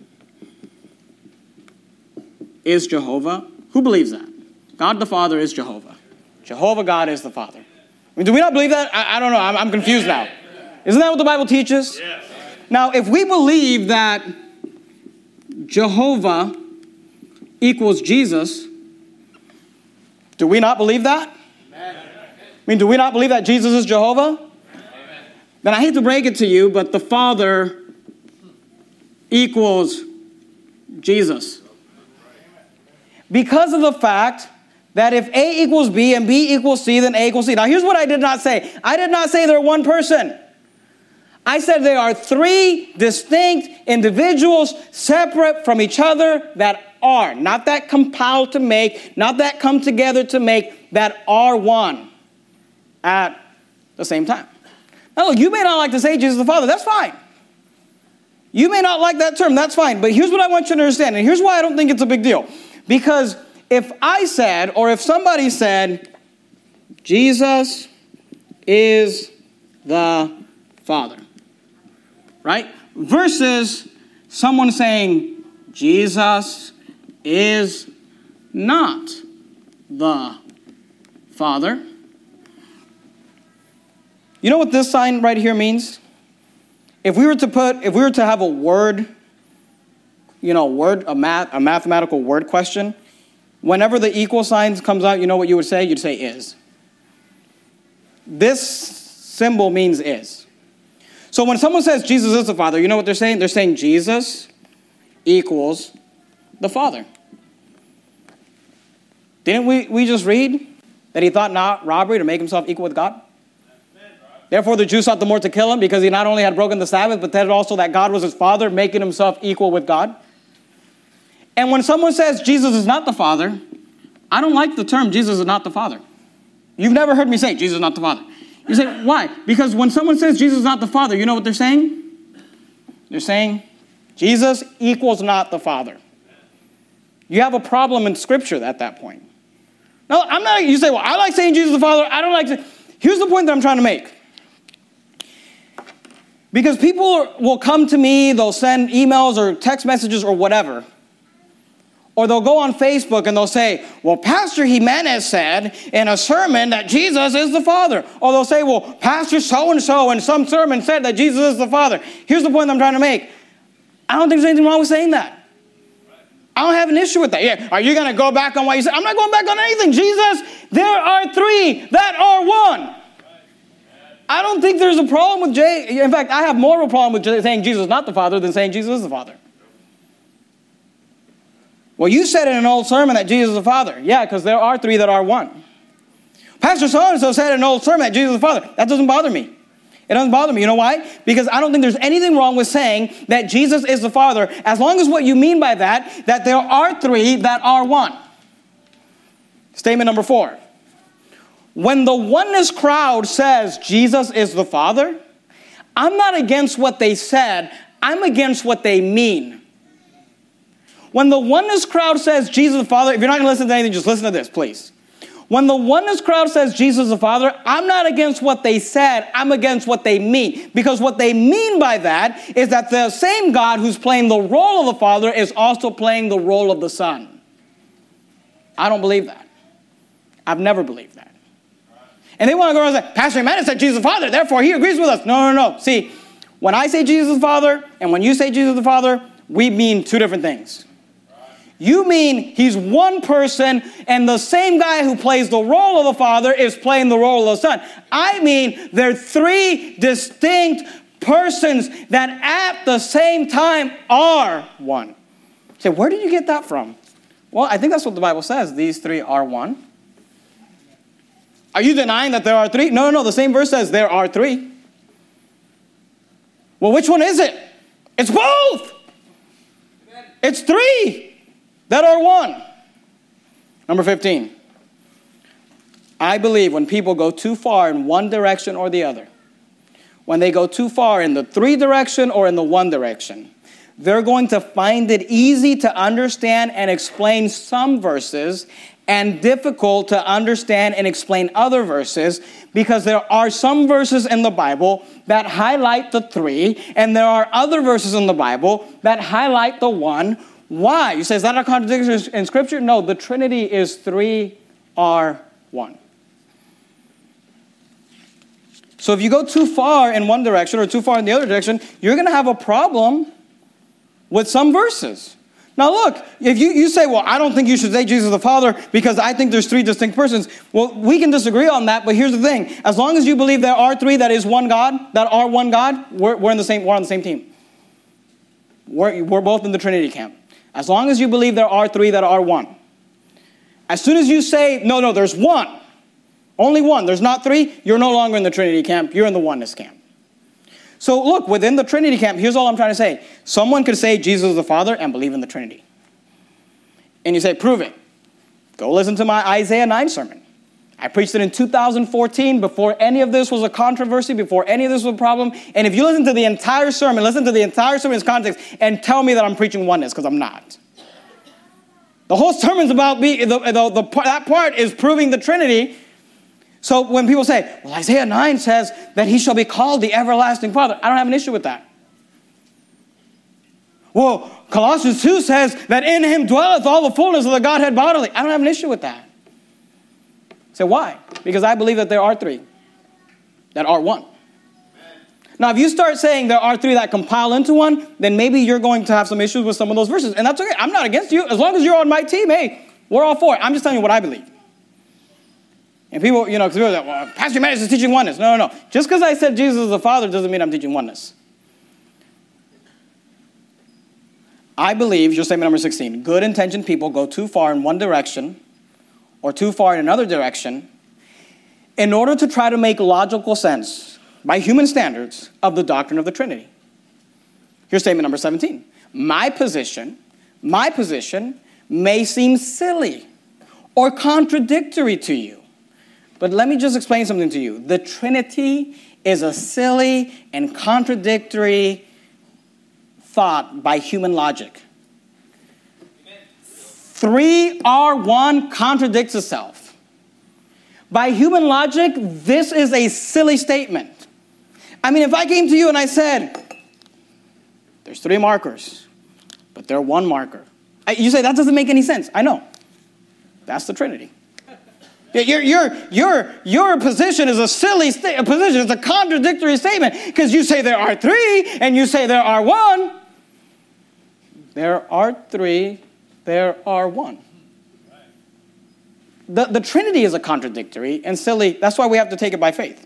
is Jehovah, who believes that? God the Father is Jehovah. Jehovah God is the Father. Do we not believe that? I don't know. I'm confused now. Isn't that what the Bible teaches? Yes. Now, if we believe that Jehovah equals Jesus, do we not believe that? Amen. Do we not believe that Jesus is Jehovah? Amen. Then I hate to break it to you, but the Father equals Jesus. Because of the fact that if A equals B and B equals C, then A equals C. Now here's what I did not say. I did not say they're one person. I said they are three distinct individuals separate from each other that are. Not that compiled to make, not that come together to make, that are one at the same time. Now look, you may not like to say Jesus the Father. That's fine. You may not like that term. That's fine. But here's what I want you to understand. And here's why I don't think it's a big deal. Because if I said, or if somebody said, Jesus is the Father, right? Versus someone saying, Jesus is not the Father. You know what this sign right here means? If we were to have a word, a mathematical word question, whenever the equal sign comes out, you know what you would say? You'd say is. This symbol means is. So when someone says Jesus is the Father, you know what they're saying? They're saying Jesus equals the Father. Didn't we just read that he thought not robbery to make himself equal with God? Therefore the Jews sought the more to kill him because he not only had broken the Sabbath, but that also that God was his Father, making himself equal with God. And when someone says Jesus is not the Father, I don't like the term Jesus is not the Father. You've never heard me say Jesus is not the Father. You say, why? Because when someone says Jesus is not the Father, you know what they're saying? They're saying Jesus equals not the Father. You have a problem in Scripture at that point. No, I'm not. You say, well, I like saying Jesus is the Father. I don't like to. Here's the point that I'm trying to make. Because people will come to me, they'll send emails or text messages or whatever. Or they'll go on Facebook and they'll say, well, Pastor Jimenez said in a sermon that Jesus is the Father. Or they'll say, well, Pastor so-and-so in some sermon said that Jesus is the Father. Here's the point I'm trying to make. I don't think there's anything wrong with saying that. I don't have an issue with that. Yeah, are you going to go back on what you said? I'm not going back on anything. Jesus, there are three that are one. I don't think there's a problem with In fact, I have more of a problem with saying Jesus is not the Father than saying Jesus is the Father. Well, you said in an old sermon that Jesus is the Father. Yeah, because there are three that are one. Pastor so-and-so said in an old sermon that Jesus is the Father. That doesn't bother me. It doesn't bother me. You know why? Because I don't think there's anything wrong with saying that Jesus is the Father, as long as what you mean by that there are three that are one. Statement number 4. When the oneness crowd says Jesus is the Father, I'm not against what they said. I'm against what they mean. When the oneness crowd says Jesus is the Father, if you're not going to listen to anything, just listen to this, please. When the oneness crowd says Jesus is the Father, I'm not against what they said. I'm against what they mean. Because what they mean by that is that the same God who's playing the role of the Father is also playing the role of the Son. I don't believe that. I've never believed that. And they want to go around and say, Pastor Jimenez said Jesus is the Father, therefore he agrees with us. No. See, when I say Jesus is the Father, and when you say Jesus is the Father, we mean two different things. You mean he's one person, and the same guy who plays the role of the Father is playing the role of the Son. I mean they're three distinct persons that at the same time are one. You say, where did you get that from? Well, I think that's what the Bible says. These three are one. Are you denying that there are three? No. The same verse says there are three. Well, which one is it? It's both. It's three that are one. Number 15. I believe when people go too far in one direction or the other, when they go too far in the three direction or in the one direction, they're going to find it easy to understand and explain some verses and difficult to understand and explain other verses, because there are some verses in the Bible that highlight the three, and there are other verses in the Bible that highlight the one. Why? You say, is that a contradiction in Scripture? No, the Trinity is three are one. So if you go too far in one direction or too far in the other direction, you're going to have a problem with some verses. Now look, if you say, well, I don't think you should say Jesus the Father because I think there's three distinct persons. Well, we can disagree on that, but here's the thing. As long as you believe there are three that is one God, that are one God, we're on the same team. We're both in the Trinity camp. As long as you believe there are three that are one. As soon as you say, no, there's one, only one, there's not three, you're no longer in the Trinity camp, you're in the oneness camp. So look, within the Trinity camp, here's all I'm trying to say. Someone could say Jesus is the Father and believe in the Trinity. And you say, prove it. Go listen to my Isaiah 9 sermon. I preached it in 2014 before any of this was a controversy, before any of this was a problem. And if you listen to the entire sermon, listen to the entire sermon's context and tell me that I'm preaching oneness, because I'm not. The whole sermon's about that part is proving the Trinity. So when people say, well, Isaiah 9 says that he shall be called the everlasting Father, I don't have an issue with that. Well, Colossians 2 says that in him dwelleth all the fullness of the Godhead bodily. I don't have an issue with that. So why? Because I believe that there are three that are one. Now, if you start saying there are three that compile into one, then maybe you're going to have some issues with some of those verses. And that's okay. I'm not against you. As long as you're on my team, hey, we're all for it. I'm just telling you what I believe. And people, because people are like, well, Pastor Emmanuel is teaching oneness. No. Just because I said Jesus is the Father doesn't mean I'm teaching oneness. I believe, your statement number 16, good-intentioned people go too far in one direction or too far in another direction in order to try to make logical sense, by human standards, of the doctrine of the Trinity. Here's statement number 17. My position may seem silly or contradictory to you. But let me just explain something to you. The Trinity is a silly and contradictory thought by human logic. 3 are 1 contradicts itself. By human logic, this is a silly statement. I mean, if I came to you and I said, there's 3 markers, but they're 1 marker. You say, that doesn't make any sense. I know. That's the Trinity. Your position is a silly position. It's a contradictory statement because you say there are 3 and you say there are 1. There are 3. There are 1. The Trinity is a contradictory and silly. That's why we have to take it by faith.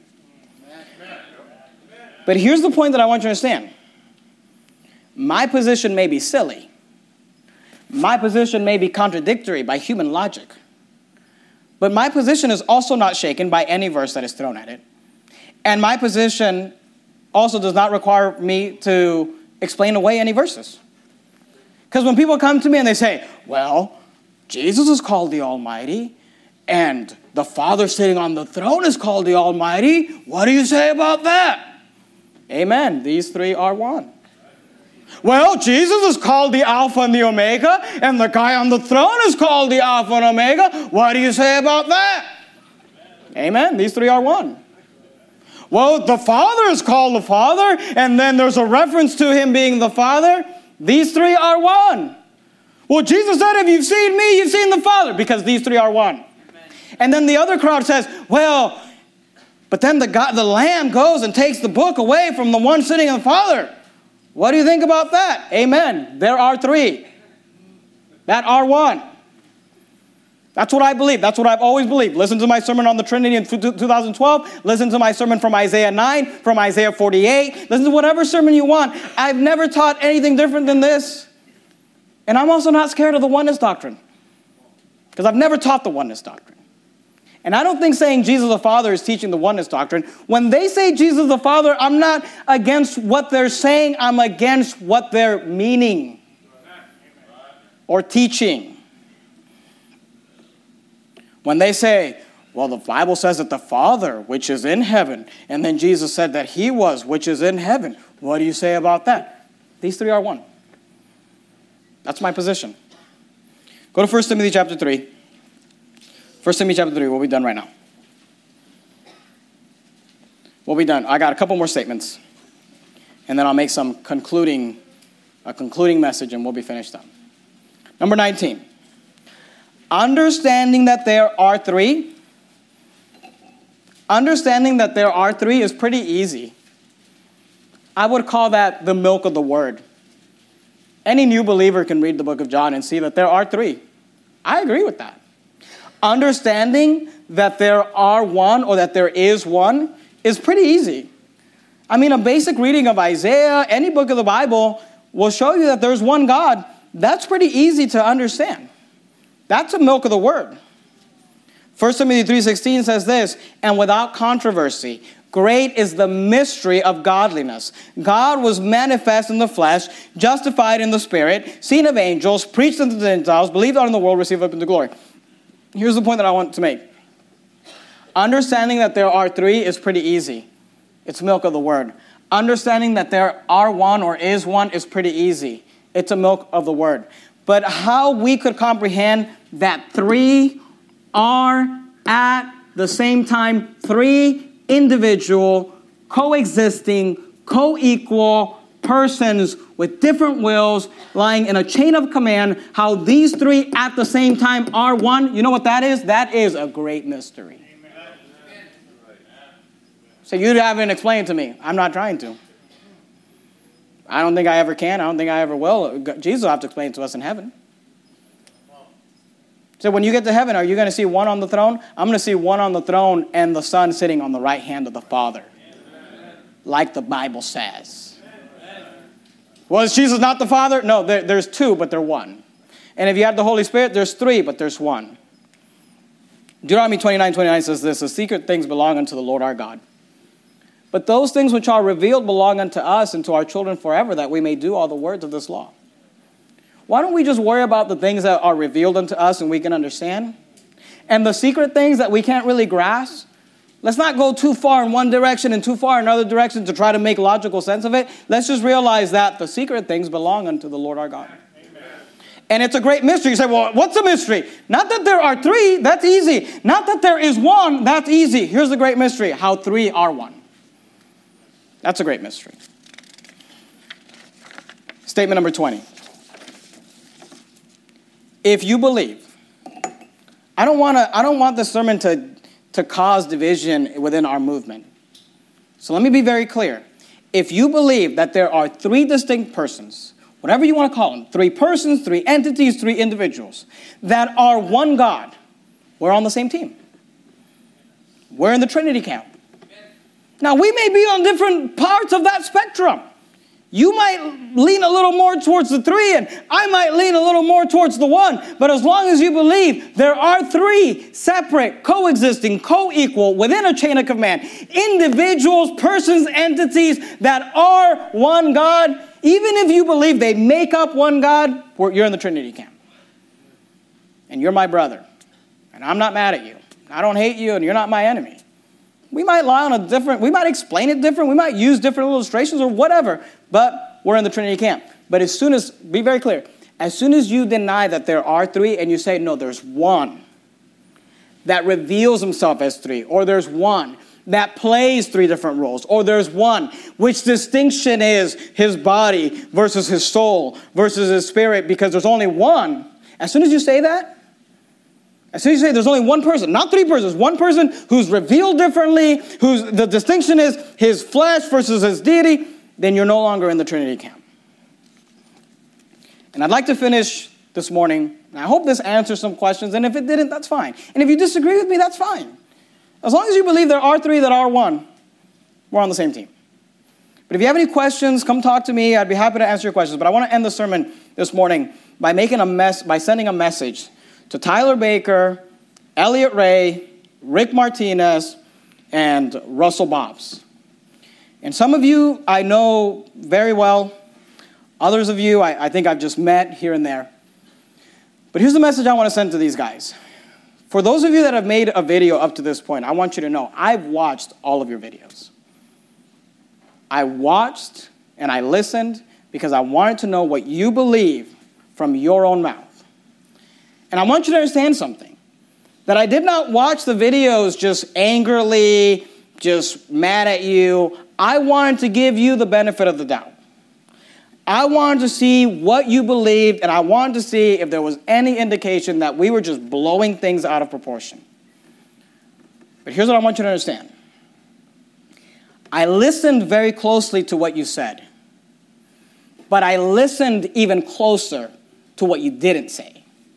But here's the point that I want you to understand. My position may be silly. My position may be contradictory by human logic. But my position is also not shaken by any verse that is thrown at it. And my position also does not require me to explain away any verses. Because when people come to me and they say, well, Jesus is called the Almighty, and the Father sitting on the throne is called the Almighty, what do you say about that? Amen. These 3 are 1. Well, Jesus is called the Alpha and the Omega, and the guy on the throne is called the Alpha and Omega. What do you say about that? Amen. These 3 are 1. Well, the Father is called the Father, and then there's a reference to him being the Father. These 3 are 1. Well, Jesus said, if you've seen me, you've seen the Father, because these 3 are 1. Amen. And then the other crowd says, well, but then the Lamb goes and takes the book away from the one sitting on the Father. What do you think about that? Amen. There are 3 that are 1. That's what I believe. That's what I've always believed. Listen to my sermon on the Trinity in 2012. Listen to my sermon from Isaiah 9, from Isaiah 48. Listen to whatever sermon you want. I've never taught anything different than this. And I'm also not scared of the oneness doctrine, because I've never taught the oneness doctrine. And I don't think saying Jesus the Father is teaching the oneness doctrine. When they say Jesus the Father, I'm not against what they're saying. I'm against what they're meaning or teaching. When they say, well, the Bible says that the Father, which is in heaven, and then Jesus said that he was, which is in heaven. What do you say about that? These 3 are 1. That's my position. Go to 1 Timothy chapter 3. 1 Timothy chapter 3, we'll be done right now. We'll be done. I got a couple more statements. And then I'll make a concluding message, and we'll be finished up. Number 19. Understanding that there are 3. Understanding that there are 3 is pretty easy. I would call that the milk of the word. Any new believer can read the book of John and see that there are 3. I agree with that. Understanding that there are 1 or that there is 1 is pretty easy. I mean, a basic reading of Isaiah, any book of the Bible, will show you that there's one God. That's pretty easy to understand. That's the milk of the word. 1 Timothy 3:16 says this, and without controversy, great is the mystery of godliness. God was manifest in the flesh, justified in the spirit, seen of angels, preached unto the Gentiles, believed on in the world, received up into glory. Here's the point that I want to make. Understanding that there are 3 is pretty easy. It's milk of the word. Understanding that there are 1 or is 1 is pretty easy. It's a milk of the word. But how we could comprehend that 3 are at the same time 3 individual, coexisting, co-equal persons with different wills lying in a chain of command, how these 3 at the same time are 1. You know what that is? That is a great mystery. So you haven't explained to me. I'm not trying to. I don't think I ever can. I don't think I ever will. Jesus will have to explain it to us in heaven. So when you get to heaven, are you going to see one on the throne? I'm going to see one on the throne and the Son sitting on the right hand of the Father. Amen. Like the Bible says. Amen. Well, is Jesus not the Father? No, there's two, but they're one. And if you have the Holy Spirit, there's three, but there's one. Deuteronomy 29:29 says this, the secret things belong unto the Lord our God. But those things which are revealed belong unto us and to our children forever, that we may do all the words of this law. Why don't we just worry about the things that are revealed unto us and we can understand? And the secret things that we can't really grasp, let's not go too far in one direction and too far in another direction to try to make logical sense of it. Let's just realize that the secret things belong unto the Lord our God. Amen. And it's a great mystery. You say, well, what's a mystery? Not that there are three, that's easy. Not that there is one, that's easy. Here's the great mystery, how three are one. That's a great mystery. Statement number 20. If you believe, I don't want this sermon to cause division within our movement. So let me be very clear. If you believe that there are three distinct persons, whatever you want to call them, three persons, three entities, three individuals, that are one God, we're on the same team. We're in the Trinity camp. Now, we may be on different parts of that spectrum. You might lean a little more towards the three, and I might lean a little more towards the one. But as long as you believe there are three separate, coexisting, co-equal, within a chain of command, individuals, persons, entities that are one God, even if you believe they make up one God, you're in the Trinity camp. And you're my brother. And I'm not mad at you. I don't hate you, and you're not my enemy. We might lie on we might explain it different, we might use different illustrations or whatever, but we're in the Trinity camp. But be very clear, as soon as you deny that there are three and you say, no, there's one that reveals himself as three, or there's one that plays three different roles, or there's one which distinction is his body versus his soul versus his spirit, because there's only one. As soon as you say that, as soon as you say there's only one person, not three persons, one person who's revealed differently, whose the distinction is his flesh versus his deity, then you're no longer in the Trinity camp. And I'd like to finish this morning, and I hope this answers some questions, and if it didn't, that's fine. And if you disagree with me, that's fine. As long as you believe there are three that are one, we're on the same team. But if you have any questions, come talk to me. I'd be happy to answer your questions. But I want to end the sermon this morning by sending a message to Tyler Baker, Elliot Ray, Rick Martinez, and Russell Bobs. And some of you I know very well. Others of you I think I've just met here and there. But here's the message I want to send to these guys. For those of you that have made a video up to this point, I want you to know I've watched all of your videos. I watched and I listened because I wanted to know what you believe from your own mouth. And I want you to understand something, that I did not watch the videos just angrily, just mad at you. I wanted to give you the benefit of the doubt. I wanted to see what you believed, and I wanted to see if there was any indication that we were just blowing things out of proportion. But here's what I want you to understand. I listened very closely to what you said, but I listened even closer to what you didn't say.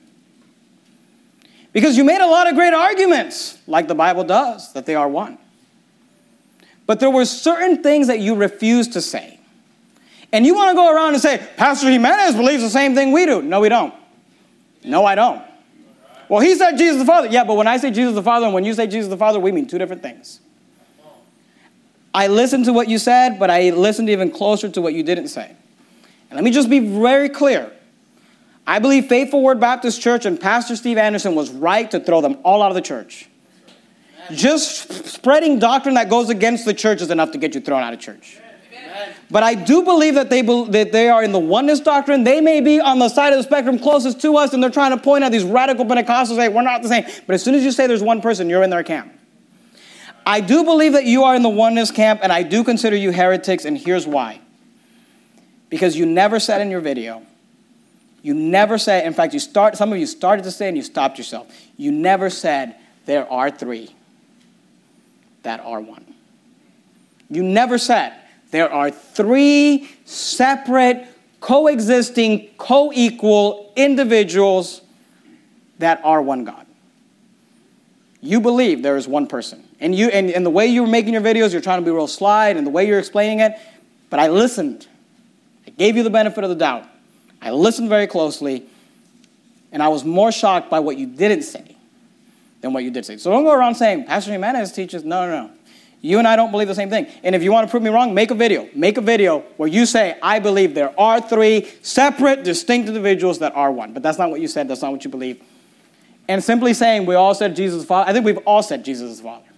Because you made a lot of great arguments, like the Bible does, that they are one. But there were certain things that you refused to say. And you want to go around and say, Pastor Jimenez believes the same thing we do. No, we don't. No, I don't. Well, he said Jesus the Father. Yeah, but when I say Jesus the Father and when you say Jesus the Father, we mean two different things. I listened to what you said, but I listened even closer to what you didn't say. And let me just be very clear. I believe Faithful Word Baptist Church and Pastor Steve Anderson was right to throw them all out of the church. Just spreading doctrine that goes against the church is enough to get you thrown out of church. But I do believe that they are in the oneness doctrine. They may be on the side of the spectrum closest to us, and they're trying to point at these radical Pentecostals, say, we're not the same. But as soon as you say there's one person, you're in their camp. I do believe that you are in the oneness camp, and I do consider you heretics, and here's why. Because you never said in your video, you never said, in fact, some of you started to say and you stopped yourself. You never said there are three that are one. You never said there are three separate, coexisting, co-equal individuals that are one God. You believe there is one person. And the way you're making your videos, you're trying to be real sly, and the way you're explaining it, but I listened. I gave you the benefit of the doubt. I listened very closely, and I was more shocked by what you didn't say than what you did say. So don't go around saying, Pastor Jimenez teaches. No. You and I don't believe the same thing. And if you want to prove me wrong, make a video. Make a video where you say, I believe there are three separate, distinct individuals that are one. But that's not what you said. That's not what you believe. And simply saying we all said Jesus is Father, I think we've all said Jesus is Father.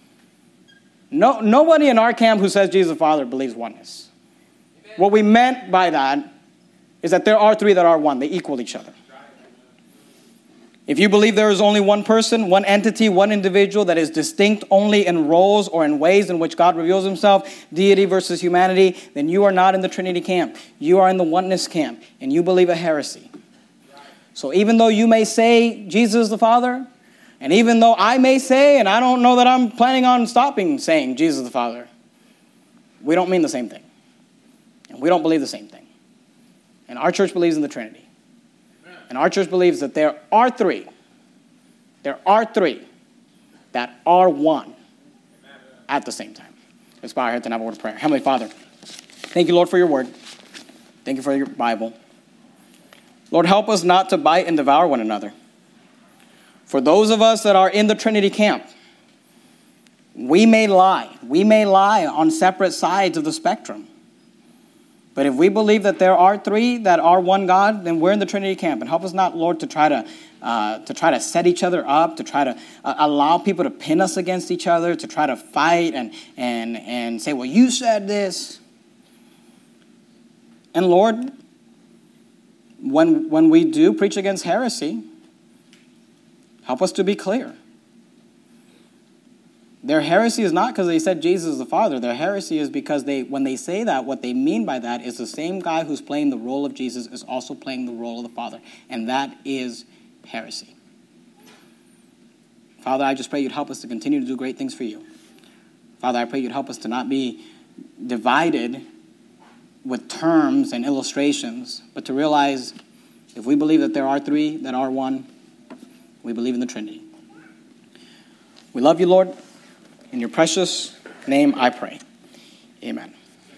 Nobody in our camp who says Jesus is Father believes oneness. Amen. What we meant by that is that there are three that are one. They equal each other. If you believe there is only one person, one entity, one individual that is distinct only in roles or in ways in which God reveals himself, deity versus humanity, then you are not in the Trinity camp. You are in the oneness camp, and you believe a heresy. So even though you may say Jesus is the Father, and even though I may say, and I don't know that I'm planning on stopping saying Jesus is the Father, we don't mean the same thing. And we don't believe the same thing. And our church believes in the Trinity. And our church believes that there are three that are one at the same time. Let's bow our heads and have a word of prayer. Heavenly Father, thank you, Lord, for your word. Thank you for your Bible. Lord, help us not to bite and devour one another. For those of us that are in the Trinity camp, we may lie. We may lie on separate sides of the spectrum. But if we believe that there are three that are one God, then we're in the Trinity camp. And help us not, Lord, to try to set each other up, to try to allow people to pin us against each other, to try to fight and say, well, you said this. And Lord, when we do preach against heresy, help us to be clear. Their heresy is not because they said Jesus is the Father. Their heresy is because when they say that, what they mean by that is the same guy who's playing the role of Jesus is also playing the role of the Father. And that is heresy. Father, I just pray you'd help us to continue to do great things for you. Father, I pray you'd help us to not be divided with terms and illustrations, but to realize if we believe that there are three that are one, we believe in the Trinity. We love you, Lord. In your precious name I pray. Amen.